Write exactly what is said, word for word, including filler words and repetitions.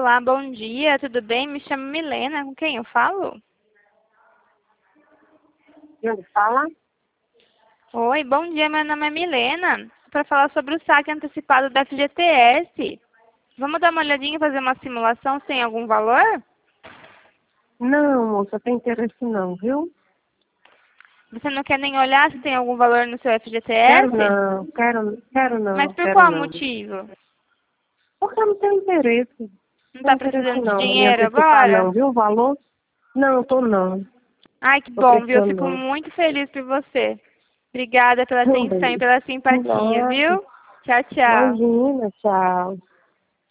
Olá, bom dia, tudo bem? Me chamo Milena, com quem eu falo? De onde fala? Oi, bom dia, meu nome é Milena. Para falar sobre o saque antecipado da F G T S. Vamos dar uma olhadinha e fazer uma simulação sem algum valor? Não, moça, tem interesse não, viu? Você não quer nem olhar se tem algum valor no seu Quero F G T S? não, quero, quero Mas não, por quero qual não. motivo? Porque eu não tenho interesse. Não Não está tenho interesse precisando de não, em dinheiro antecipar agora? não, viu o valor? Não, tô não. Ai, que Tô bom, viu? Eu precisando fico não. muito feliz por você. Obrigada pela atenção e Também. pela simpatia, Nossa, viu? Tchau, tchau. imagina, tchau.